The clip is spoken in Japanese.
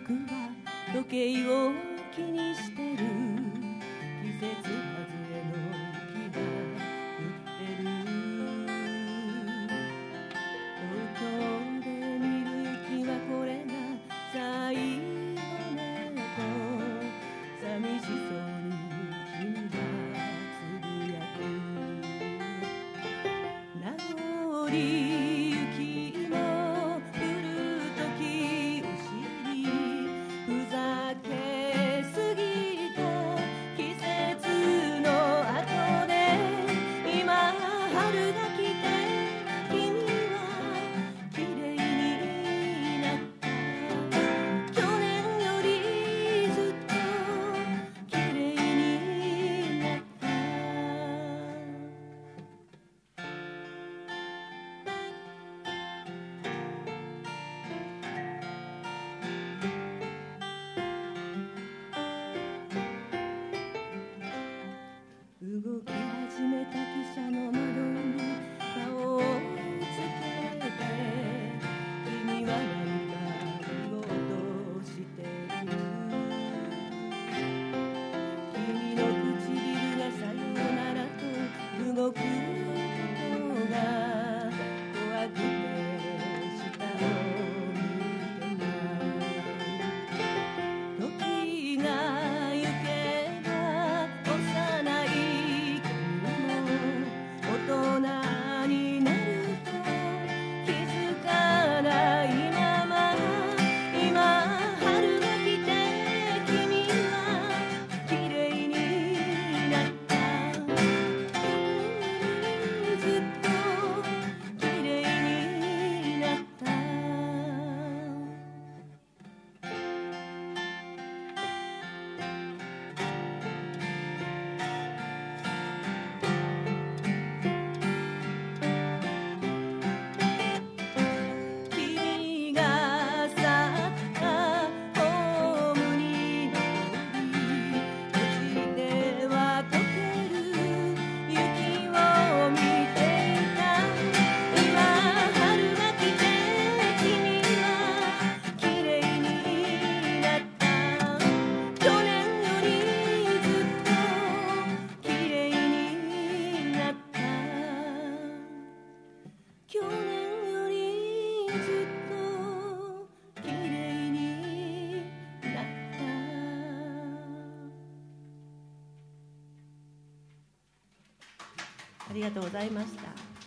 僕は時計を気にしてる。季節外れの雪が降ってる。東京で見る雪はこれが最後ねと寂しそうに君がつぶやく。名残雪も降るときを知り、ふざけすぎた季節の後で今春が来て君は綺麗になった。去年よりずっと綺麗になった。動き始めた汽車の窓に顔をつけて、君は何か言おうとしている。君の唇がさよならと動くことが怖くて下を見てない。時が行けば幼い大人になると気づかないまま、今春が来て君は綺麗になった。ずっと綺麗になった。君が去ったホームに乗り、落ちては溶ける雪を見ていた。今春が来て君は綺麗になった。去年よりずっと綺麗になった。去年よりずっと綺麗になった。ありがとうございました。